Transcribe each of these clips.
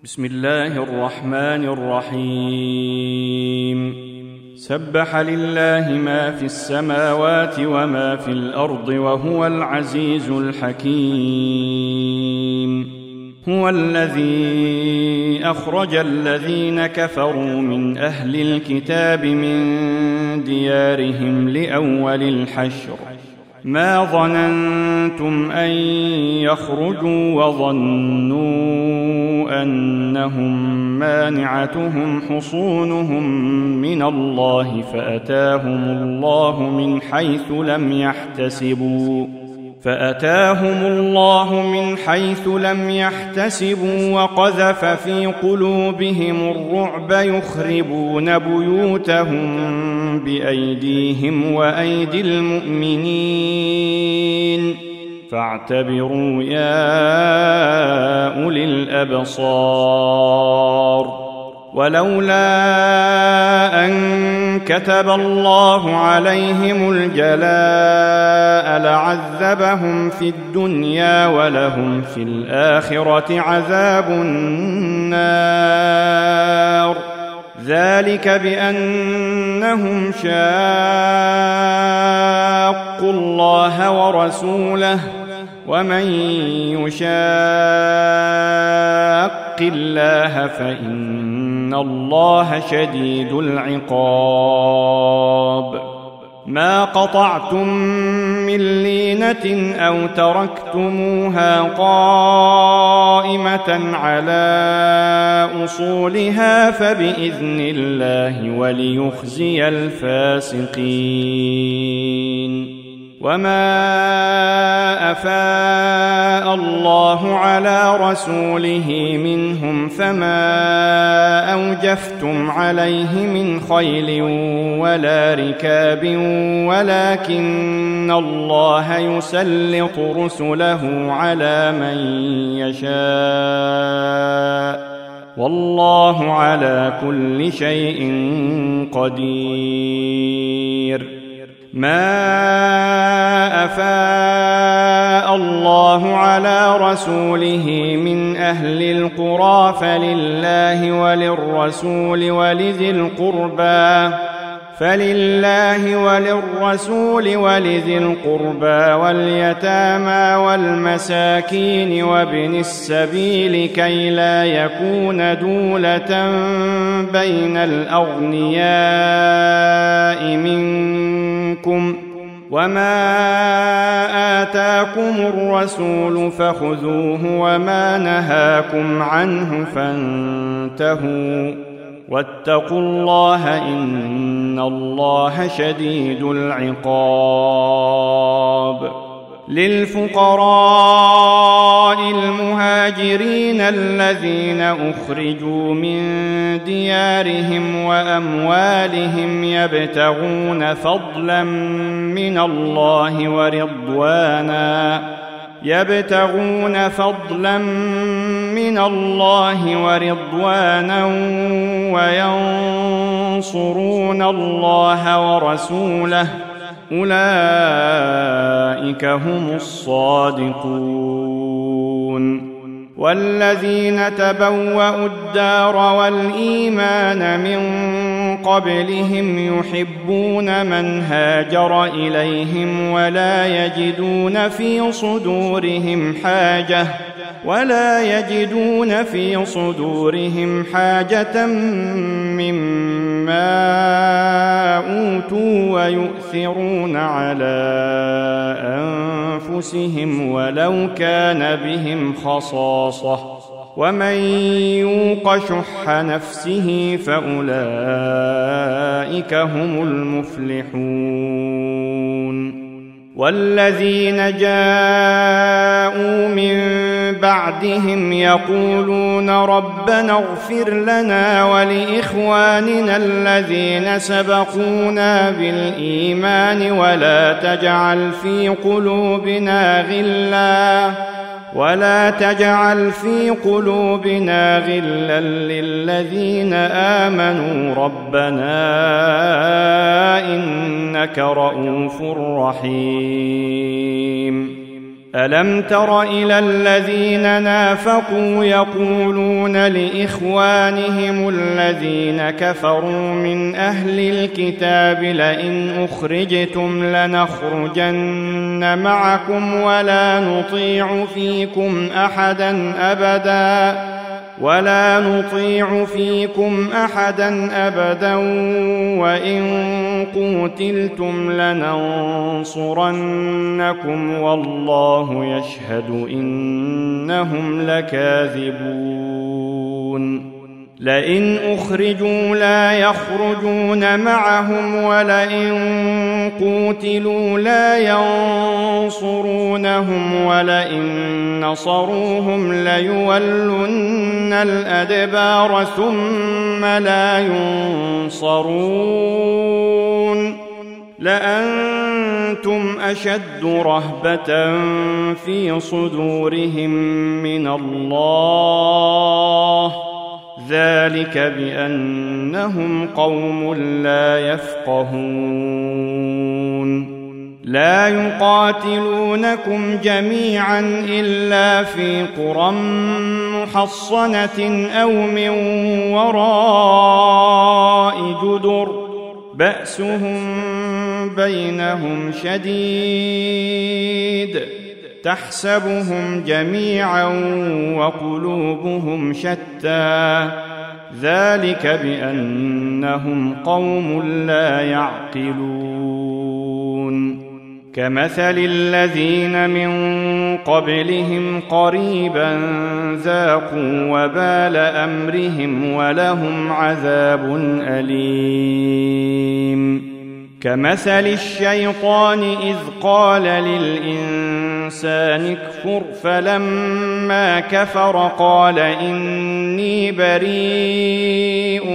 بسم الله الرحمن الرحيم. سبح لله ما في السماوات وما في الأرض وهو العزيز الحكيم. هو الذي أخرج الذين كفروا من أهل الكتاب من ديارهم لأول الحشر ما ظننتم أن يخرجوا وظنوا أنهم مانعتهم حصونهم من الله فأتاهم الله من حيث لم يحتسبوا وقذف في قلوبهم الرعب يخربون بيوتهم بأيديهم وأيدي المؤمنين فاعتبروا يا أولي الأبصار. ولولا أن كتب الله عليهم الجلاء لعذبهم في الدنيا ولهم في الآخرة عذاب النار. ذلك بأنهم شاقوا الله ورسوله ومن يشاق الله فإن الله شديد العقاب. ما قطعتم من لينة أو تركتموها قائمة على أصولها فبإذن الله وليخزي الفاسقين. وما أفاء الله على رسوله منهم فما أوجفتم عليه من خيل ولا ركاب ولكن الله يسلط رسله على من يشاء والله على كل شيء قدير. ما أفاء الله على رسوله من أهل القرى فلله وللرسول ولذي القربى واليتامى والمساكين وابن السبيل كي لا يكون دولة بين الأغنياء منكم. وما آتاكم الرسول فخذوه وما نهاكم عنه فانتهوا واتقوا الله إن الله شديد العقاب. للفقراء المهاجرين الذين أخرجوا من ديارهم وأموالهم يبتغون فضلا من الله ورضوانا وينصرون الله ورسوله أولئك هم الصادقون. والذين تبوأوا الدار والإيمان من قبلهم يحبون من هاجر إليهم ولا يجدون في صدورهم حاجة مما أوتوا ويؤثرون على أنفسهم ولو كان بهم خصاصة ومن يوق شح نفسه فأولئك هم المفلحون. والذين جاءوا من بعدهم يقولون ربنا اغفر لنا ولإخواننا الذين سبقونا بالإيمان ولا تجعل في قلوبنا غلا للذين آمنوا ربنا إنك رؤوف رحيم. ألم تر إلى الذين نافقوا يقولون لإخوانهم الذين كفروا من أهل الكتاب لئن أخرجتم لنخرجن معكم ولا نطيع فيكم أحدا أبدا وإن قوتلتم لننصرنكم والله يشهد إنهم لكاذبون لئن أخرجوا لا يخرجون معهم ولئن قوتلوا لا ينصرونهم ولئن نصروهم ليولن الأدبار ثم لا ينصرون لأنتم أشد رهبة في صدورهم من الله ذلك بأنهم قوم لا يفقهون لا يقاتلونكم جميعا إلا في قرى محصنة أو من وراء جدر بأسهم بينهم شديد تحسبهم جميعا وقلوبهم شتى ذلك بأنهم قوم لا يعقلون كمثل الذين من قبلهم قريبا ذاقوا وبال أمرهم ولهم عذاب أليم كمثل الشيطان إذ قال للإنسان اكفر فلما كفر قال إني بريء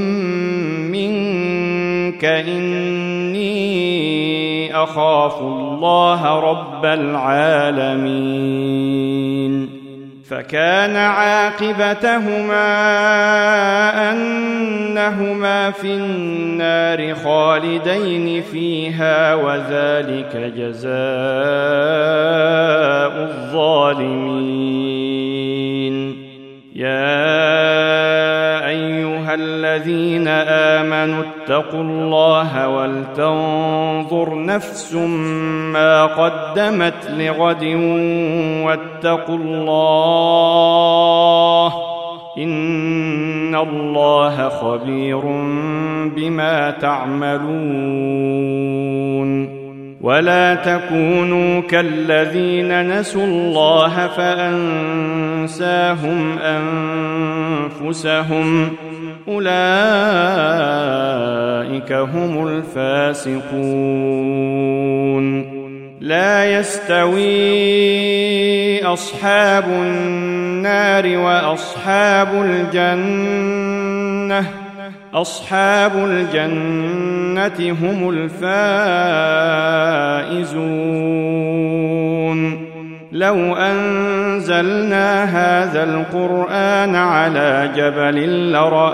منك إني أخاف الله رب العالمين فكان عاقبتهما أنهما في النار خالدين فيها وذلك جزاء الظالمين يا أيها الذين آمنوا اتقوا الله ولتنظر نفس ما قدمت لغد واتقوا الله إن الله خبير بما تعملون ولا تكونوا كالذين نسوا الله فأنساهم أنفسهم أولئك هم الفاسقون لا يستوي أصحاب النار وأصحاب الجنة أصحاب الجنة هم الفائزون لو أنزلنا هذا القرآن على جبل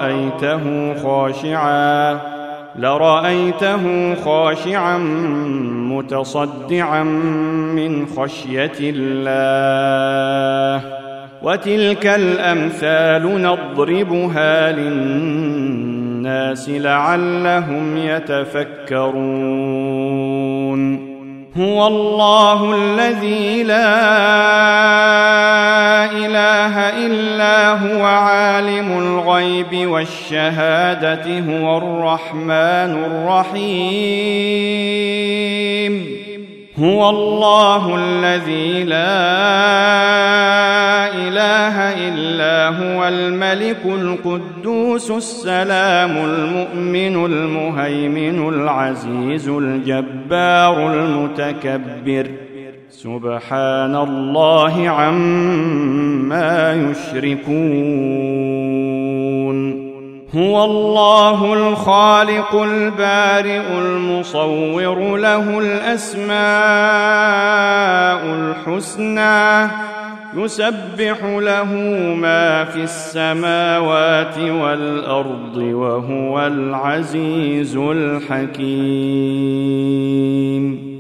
لرأيته خاشعا متصدعا من خشية الله وتلك الأمثال نضربها للناس لعلهم يتفكرون هو الله الذي لا إله إلا هو عالم الغيب والشهادة هو الرحمن الرحيم هو الله الذي لا إله إلا هو الملك القدوس السلام المؤمن المهيمن العزيز الجبار المتكبر سبحان الله عما يشركون هو الله الخالق البارئ المصور له الأسماء الحسنى يسبح له ما في السماوات والأرض وهو العزيز الحكيم